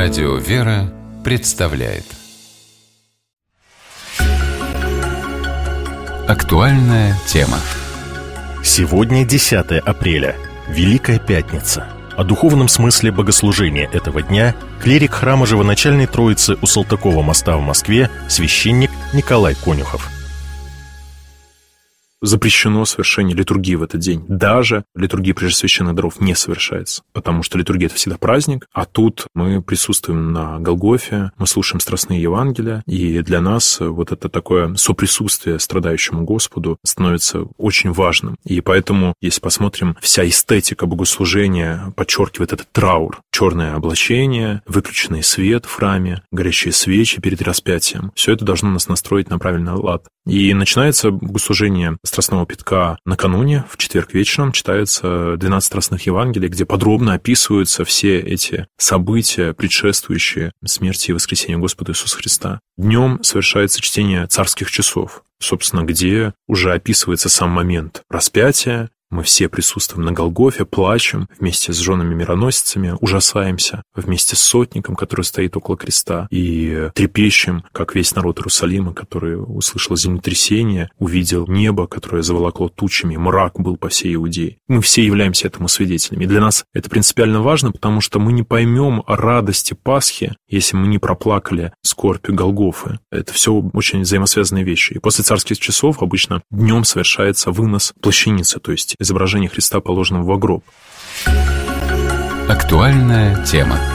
Радио «Вера» представляет актуальная тема. Сегодня 10 апреля, Великая Пятница. О духовном смысле богослужения этого дня клирик храма Живоначальной Троицы у Салтыкова моста в Москве, священник Николай Конюхов. Запрещено совершение литургии в этот день. Даже литургия преждесвященных даров не совершается, потому что литургия — это всегда праздник, а тут мы присутствуем на Голгофе, мы слушаем страстные Евангелия, и для нас вот это такое соприсутствие страдающему Господу становится очень важным. И поэтому, если посмотрим, вся эстетика богослужения подчеркивает этот траур. Черное облачение, выключенный свет в храме, горящие свечи перед распятием. Все это должно нас настроить на правильный лад. И начинается богослужение Страстного Пятка накануне, в четверг вечером, читается 12 страстных Евангелий, где подробно описываются все эти события, предшествующие смерти и воскресению Господа Иисуса Христа. Днем совершается чтение царских часов, собственно, где уже описывается сам момент распятия. Мы все присутствуем на Голгофе, плачем вместе с женами мироносицами, ужасаемся вместе с сотником, который стоит около креста, и трепещем, как весь народ Иерусалима, который услышал землетрясение, увидел небо, которое заволокло тучами, мрак был по всей Иудее. Мы все являемся этому свидетелями. И для нас это принципиально важно, потому что мы не поймем радости Пасхи, если мы не проплакали скорбь Голгофы. Это все очень взаимосвязанные вещи. И после царских часов обычно днем совершается вынос плащаницы, то есть изображение Христа, положенного в гроб. Актуальная тема.